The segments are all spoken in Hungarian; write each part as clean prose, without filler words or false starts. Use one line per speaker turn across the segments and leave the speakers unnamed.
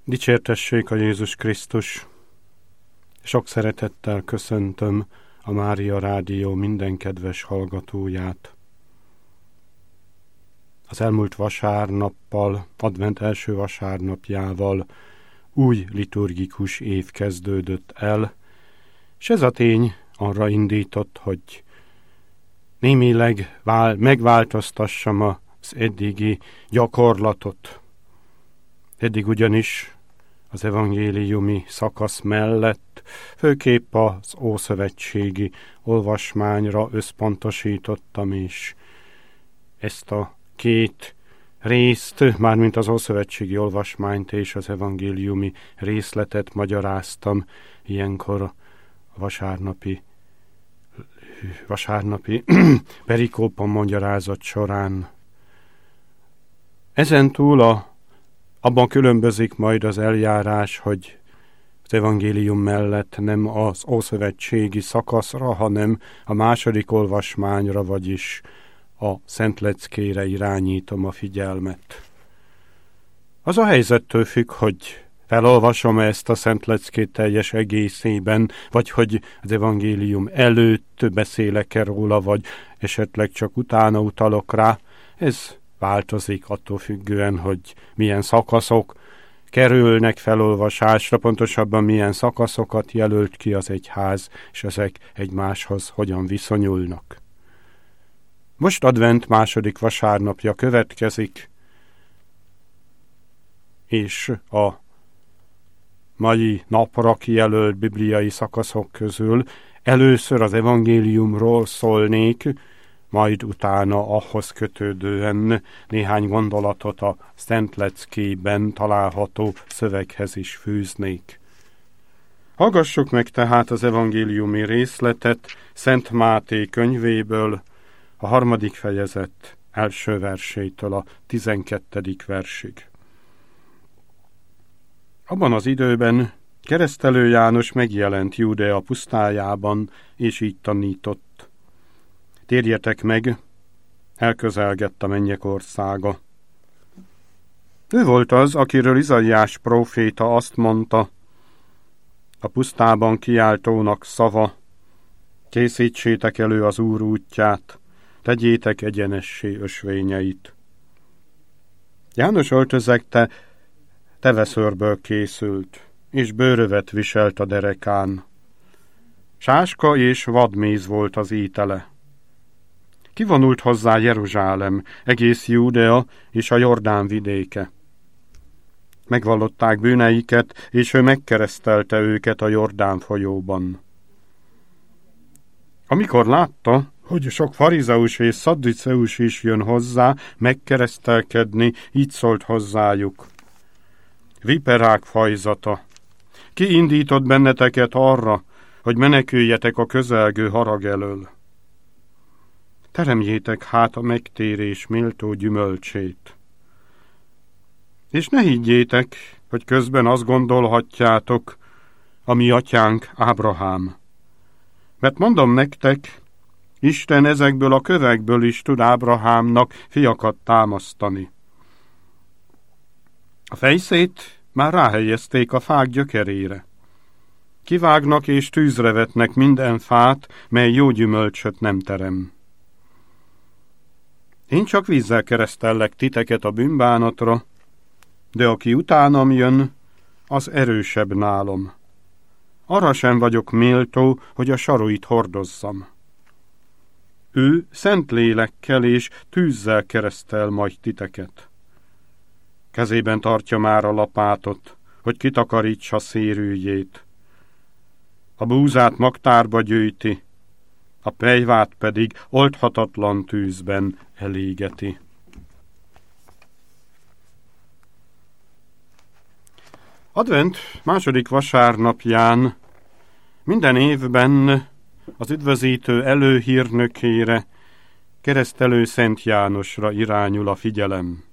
Dicsértessék a Jézus Krisztus! Sok szeretettel köszöntöm a Mária Rádió minden kedves hallgatóját. Az elmúlt vasárnappal, advent első vasárnapjával új liturgikus év kezdődött el, és ez a tény arra indított, hogy némileg megváltoztassam az eddigi gyakorlatot. Eddig ugyanis az evangéliumi szakasz mellett főképp az ószövetségi olvasmányra összpontosítottam, és ezt a két részt, mármint az ószövetségi olvasmányt és az evangéliumi részletet magyaráztam ilyenkor a vasárnapi perikópon magyarázat során. Ezentúl abban különbözik majd az eljárás, hogy az evangélium mellett nem az ószövetségi szakaszra, hanem a második olvasmányra, vagyis a Szentleckére irányítom a figyelmet. Az a helyzettől függ, hogy felolvasom ezt a Szentleckét teljes egészében, vagy hogy az evangélium előtt beszélek-e róla, vagy esetleg csak utána utalok rá. Ez változik attól függően, hogy milyen szakaszok kerülnek felolvasásra, pontosabban milyen szakaszokat jelölt ki az egyház, és ezek egymáshoz hogyan viszonyulnak. Most advent második vasárnapja következik, és a mai napra kijelölt bibliai szakaszok közül először az evangéliumról szólnék, majd utána ahhoz kötődően néhány gondolatot a Szentleckében található szöveghez is fűznék. Hallgassuk meg tehát az evangéliumi részletet Szent Máté könyvéből, a 3. fejezet első versétől a 12. versig. Abban az időben Keresztelő János megjelent Júdea pusztájában, és így tanított: Térjetek meg, elközelgett a mennyek országa. Ő volt az, akiről Izaiás próféta azt mondta: a pusztában kiáltónak szava, készítsétek elő az Úr útját, tegyétek egyenessé ösvényeit. János öltözekte teveszőrből készült, és bőrövet viselt a derekán. Sáska és vadméz volt az étele. Kivonult hozzá Jeruzsálem, egész Júdea és a Jordán vidéke. Megvallották bűneiket, és ő megkeresztelte őket a Jordán folyóban. Amikor látta, hogy sok farizeus és szadduceus is jön hozzá megkeresztelkedni, így szólt hozzájuk: Viperák fajzata, ki indított benneteket arra, hogy meneküljetek a közelgő harag elől? Teremjétek hát a megtérés méltó gyümölcsét. És ne higgyétek, hogy közben azt gondolhatjátok, a mi atyánk Ábrahám. Mert mondom nektek, Isten ezekből a kövekből is tud Ábrahámnak fiakat támasztani. A fejszét már ráhelyezték a fák gyökerére. Kivágnak és tűzre vetnek minden fát, mely jó gyümölcsöt nem terem. Én csak vízzel keresztellek titeket a bűnbánatra, de aki utánam jön, az erősebb nálam. Arra sem vagyok méltó, hogy a saruit hordozzam. Ő szent lélekkel és tűzzel keresztel majd titeket. Kezében tartja már a lapátot, hogy kitakarítsa szérűjét. A búzát magtárba gyűjti, a pelyvát pedig oldhatatlan tűzben elégeti. Advent második vasárnapján minden évben az üdvözítő előhírnökére, Keresztelő Szent Jánosra irányul a figyelem.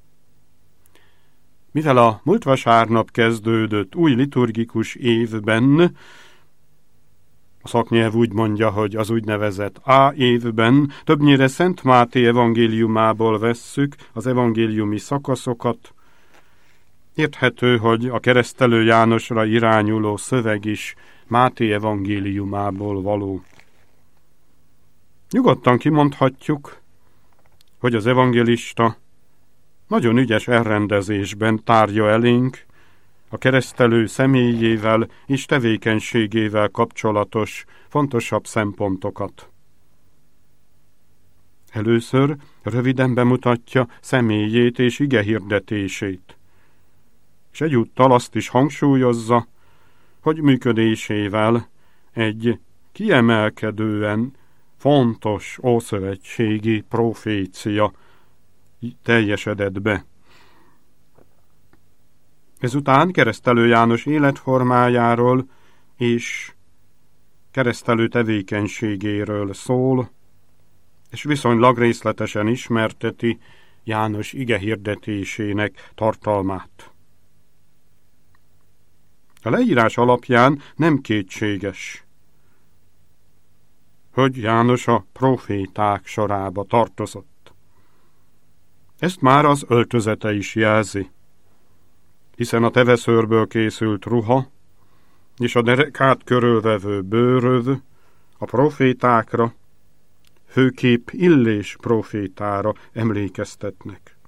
Mivel a múlt vasárnap kezdődött új liturgikus évben, a szaknyelv úgy mondja, hogy az úgynevezett A évben, többnyire Szent Máté evangéliumából vesszük az evangéliumi szakaszokat, Érthető, hogy a Keresztelő Jánosra irányuló szöveg is Máté evangéliumából való. Nyugodtan kimondhatjuk, hogy az evangélista nagyon ügyes elrendezésben tárja elénk a keresztelő személyével és tevékenységével kapcsolatos fontosabb szempontokat. Először röviden bemutatja személyét és igehirdetését, és egyúttal azt is hangsúlyozza, hogy működésével egy kiemelkedően fontos ószövetségi profécia teljesedett be. Ezután Keresztelő János életformájáról és keresztelő tevékenységéről szól, és viszonylag részletesen ismerteti János igehirdetésének tartalmát. A leírás alapján nem kétséges, hogy János a proféták sorába tartozott. Ezt már az öltözete is jelzi, hiszen a teveszőrből készült ruha és a derekát körülvevő bőröv a profétákra, főképp Illés profétára emlékeztetnek.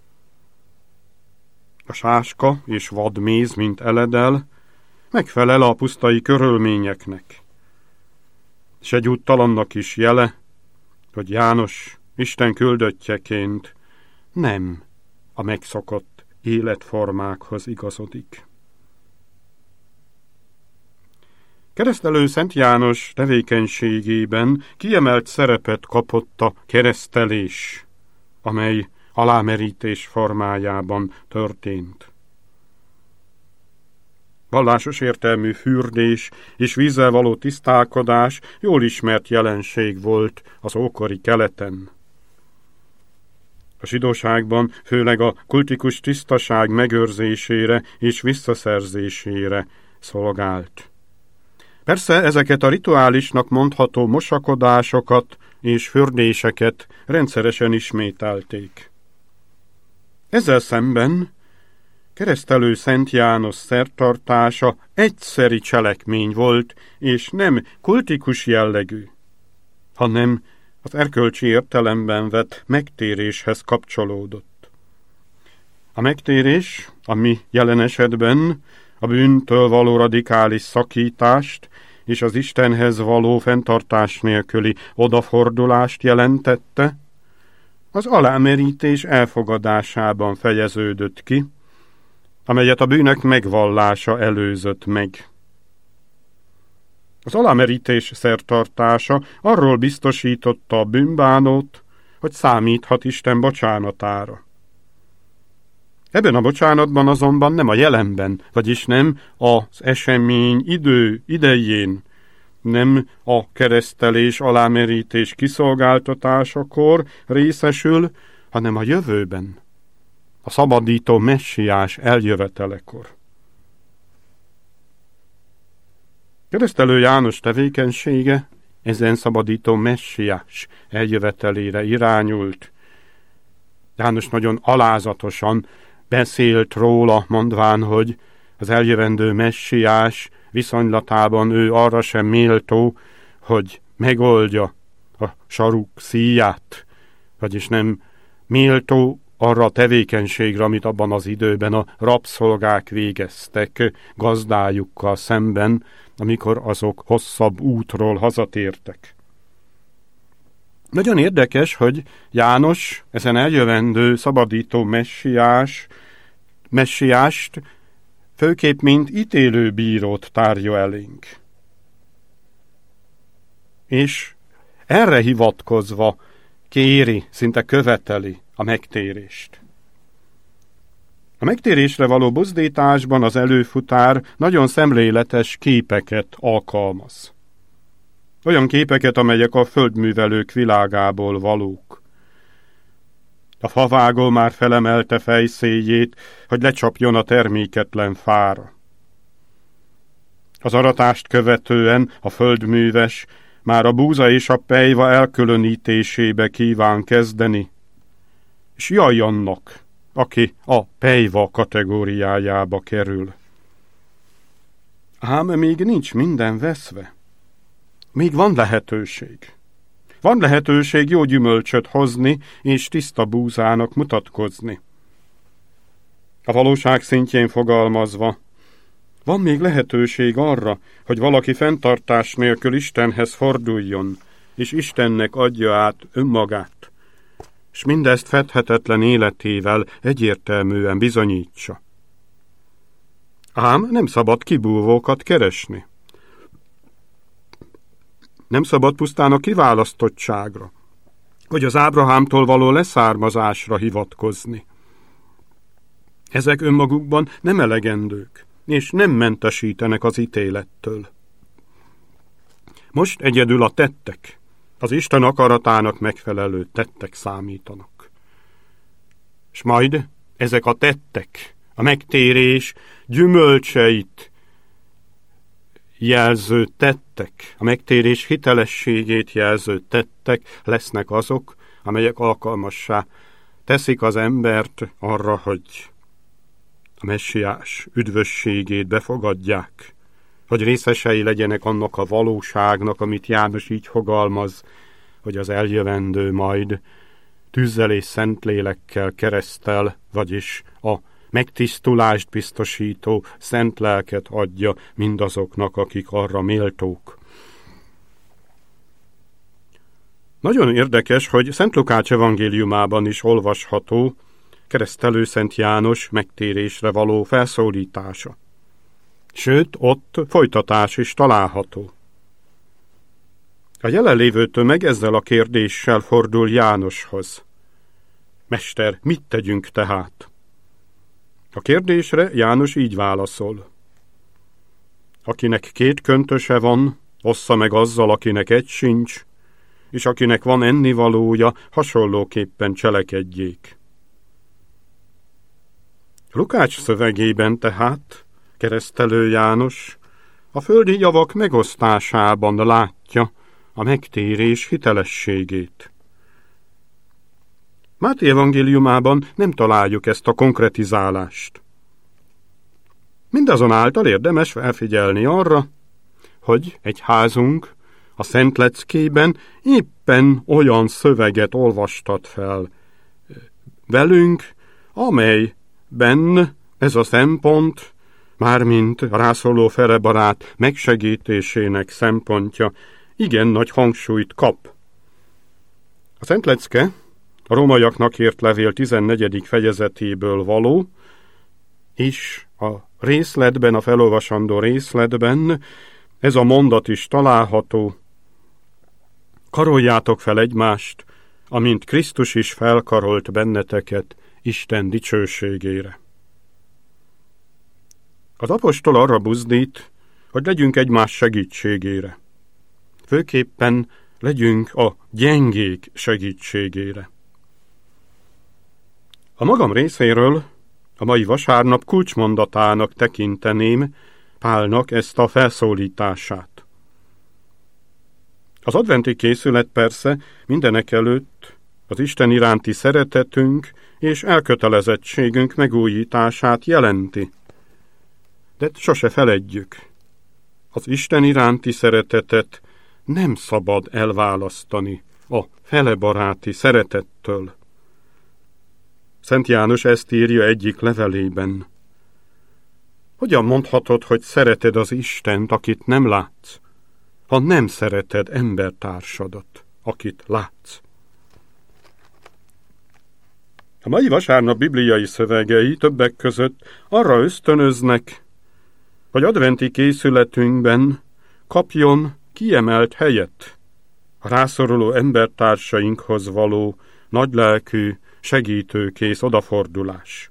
A sáska és vadméz, mint eledel, megfelel a pusztai körülményeknek, és egyúttal annak is jele, hogy János Isten küldöttjeként nem a megszokott életformákhoz igazodik. Keresztelő Szent János tevékenységében kiemelt szerepet kapott a keresztelés, amely alámerítés formájában történt. Vallásos értelmű fürdés és vízzel való tisztálkodás jól ismert jelenség volt az ókori keleten. A zsidóságban főleg a kultikus tisztaság megőrzésére és visszaszerzésére szolgált. Persze ezeket a rituálisnak mondható mosakodásokat és fürdéseket rendszeresen ismételték. Ezzel szemben Keresztelő Szent János szertartása egyszeri cselekmény volt, és nem kultikus jellegű, hanem az erkölcsi értelemben vett megtéréshez kapcsolódott. A megtérés, ami jelen esetben a bűntől való radikális szakítást és az Istenhez való fenntartás nélküli odafordulást jelentette, az alámerítés elfogadásában fejeződött ki, amelyet a bűnök megvallása előzött meg. Az alámerítés szertartása arról biztosította a bűnbánót, hogy számíthat Isten bocsánatára. Ebben a bocsánatban azonban nem a jelenben, vagyis nem az esemény idején, nem a keresztelés alámerítés kiszolgáltatásakor részesül, hanem a jövőben, a szabadító messiás eljövetelekor. Keresztelő János tevékenysége ezen szabadító messiás eljövetelére irányult. János nagyon alázatosan beszélt róla, mondván, hogy az eljövendő messiás viszonylatában ő arra sem méltó, hogy megoldja a saruk szíját, vagyis nem méltó arra a tevékenységre, amit abban az időben a rabszolgák végeztek gazdájukkal szemben, amikor azok hosszabb útról hazatértek. Nagyon érdekes, hogy János ezen eljövendő szabadító messiást főképp mint ítélőbírót tárja elénk. És erre hivatkozva kéri, szinte követeli a megtérést. A megtérésre való buzdításban az előfutár nagyon szemléletes képeket alkalmaz. Olyan képeket, amelyek a földművelők világából valók. A favágó már felemelte fejszéjét, hogy lecsapjon a terméketlen fára. Az aratást követően a földműves már a búza és a pelyva elkülönítésébe kíván kezdeni, és jaj annak, aki a pejva kategóriájába kerül. Ám még nincs minden veszve. Még van lehetőség. Van lehetőség jó gyümölcsöt hozni, és tiszta búzának mutatkozni. A valóság szintjén fogalmazva, van még lehetőség arra, hogy valaki fenntartás nélkül Istenhez forduljon, és Istennek adja át önmagát, és mindezt fedhetetlen életével egyértelműen bizonyítsa. Ám nem szabad kibúvókat keresni. Nem szabad pusztán a kiválasztottságra, vagy az Ábrahámtól való leszármazásra hivatkozni. Ezek önmagukban nem elegendők, és nem mentesítenek az ítélettől. Most egyedül a tettek, az Isten akaratának megfelelő tettek számítanak. És majd ezek a tettek, a megtérés gyümölcseit jelző tettek, a megtérés hitelességét jelző tettek lesznek azok, amelyek alkalmassá teszik az embert arra, hogy a messiás üdvösségét befogadják, hogy részesei legyenek annak a valóságnak, amit János így fogalmaz, hogy az eljövendő majd tűzzel és szentlélekkel keresztel, vagyis a megtisztulást biztosító szent lelket adja mindazoknak, akik arra méltók. Nagyon érdekes, hogy Szent Lukács evangéliumában is olvasható keresztelő Szent János megtérésre való felszólítása. Sőt, ott folytatás is található. A jelenlévő tömeg ezzel a kérdéssel fordul Jánoshoz. Mester, mit tegyünk tehát? A kérdésre János így válaszol. Akinek 2 köntöse van, ossza meg azzal, akinek egy sincs, és akinek van ennivalója, hasonlóképpen cselekedjék. Lukács szövegében tehát keresztelő János a földi javak megosztásában látja a megtérés hitelességét. Máté evangéliumában nem találjuk ezt a konkretizálást. Mindazonáltal érdemes felfigyelni arra, hogy egy házunk a Szent Leckében éppen olyan szöveget olvastat fel velünk, amelyben ez a szempont, mármint a rászoruló felebarát megsegítésének szempontja igen nagy hangsúlyt kap. A Szent Lecke a rómaiaknak írt levél 14. fejezetéből való, és a részletben, a felolvasandó részletben ez a mondat is található. Karoljátok fel egymást, amint Krisztus is felkarolt benneteket Isten dicsőségére. Az apostol arra buzdít, hogy legyünk egymás segítségére. Főképpen legyünk a gyengék segítségére. A magam részéről a mai vasárnap kulcsmondatának tekinteném Pálnak ezt a felszólítását. Az adventi készület persze mindenekelőtt az Isten iránti szeretetünk és elkötelezettségünk megújítását jelenti. De sose feledjük, az Isten iránti szeretetet nem szabad elválasztani a felebaráti szeretettől. Szent János ezt írja egyik levelében. Hogyan mondhatod, hogy szereted az Istent, akit nem látsz, ha nem szereted embertársadat, akit látsz? A mai vasárnap bibliai szövegei többek között arra ösztönöznek, hogy adventi készületünkben kapjon kiemelt helyet a rászoruló embertársainkhoz való nagylelkű, segítőkész odafordulás.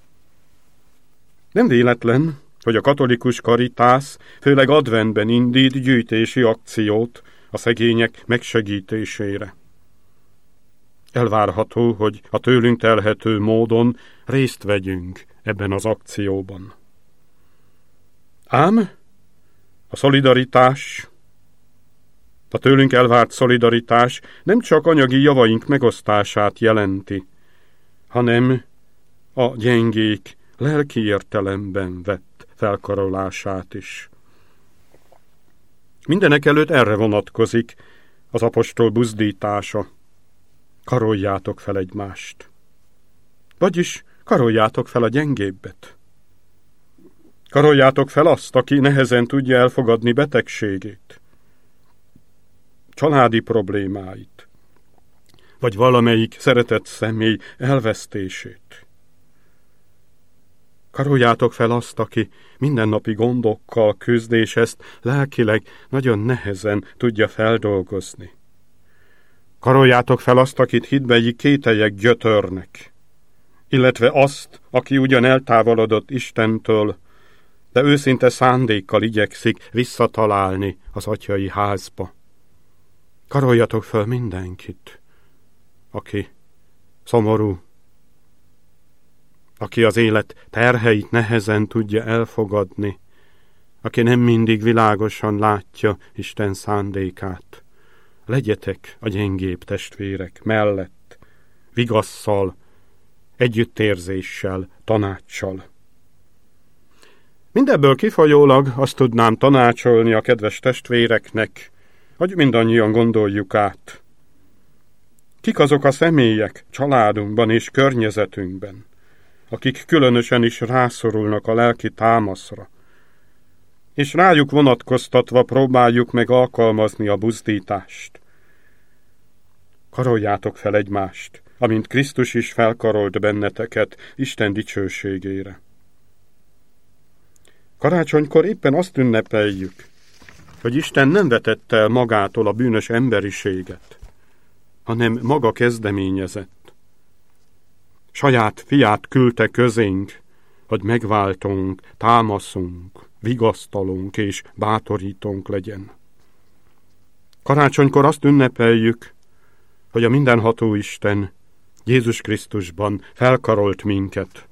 Nem véletlen, hogy a katolikus karitász főleg adventben indít gyűjtési akciót a szegények megsegítésére. Elvárható, hogy a tőlünk telhető módon részt vegyünk ebben az akcióban. Ám a szolidaritás, a tőlünk elvárt szolidaritás nem csak anyagi javaink megosztását jelenti, hanem a gyengék lelki értelemben vett felkarolását is. Mindenekelőtt erre vonatkozik az apostol buzdítása. Karoljátok fel egymást. Vagyis karoljátok fel a gyengébbet. Karoljátok fel azt, aki nehezen tudja elfogadni betegségét, családi problémáit, vagy valamelyik szeretett személy elvesztését. Karoljátok fel azt, aki mindennapi gondokkal küzd, és ezt lelkileg nagyon nehezen tudja feldolgozni. Karoljátok fel azt, akit hitbeli kételyek gyötörnek, illetve azt, aki ugyan eltávolodott Istentől, de őszinte szándékkal igyekszik visszatalálni az atyai házba. Karoljatok fel mindenkit, aki szomorú, aki az élet terheit nehezen tudja elfogadni, aki nem mindig világosan látja Isten szándékát. Legyetek a gyengébb testvérek mellett, vigasszal, együttérzéssel, tanácssal. Mindebből kifolyólag azt tudnám tanácsolni a kedves testvéreknek, hogy mindannyian gondoljuk át. Kik azok a személyek családunkban és környezetünkben, akik különösen is rászorulnak a lelki támaszra, és rájuk vonatkoztatva próbáljuk meg alkalmazni a buzdítást. Karoljátok fel egymást, amint Krisztus is felkarolt benneteket Isten dicsőségére. Karácsonykor éppen azt ünnepeljük, hogy Isten nem vetette el magától a bűnös emberiséget, hanem maga kezdeményezett. Saját fiát küldte közénk, hogy megváltunk, támaszunk, vigasztalunk és bátorítónk legyen. Karácsonykor azt ünnepeljük, hogy a mindenható Isten Jézus Krisztusban felkarolt minket.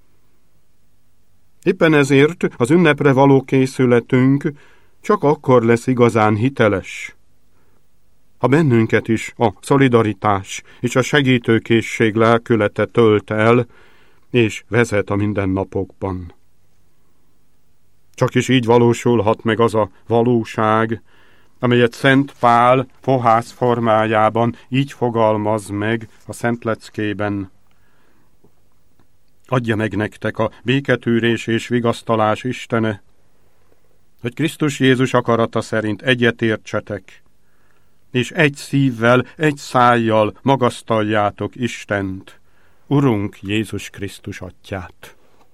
Éppen ezért az ünnepre való készületünk csak akkor lesz igazán hiteles, ha bennünket is a szolidaritás és a segítőkészség lelkülete tölt el, és vezet a mindennapokban. Csak is így valósulhat meg az a valóság, amelyet Szent Pál fohász formájában így fogalmaz meg a Szent Leckében. Adja meg nektek a béketűrés és vigasztalás Istene, hogy Krisztus Jézus akarata szerint egyetértsetek, és egy szívvel, egy szájjal magasztaljátok Istent, Urunk Jézus Krisztus Atyát.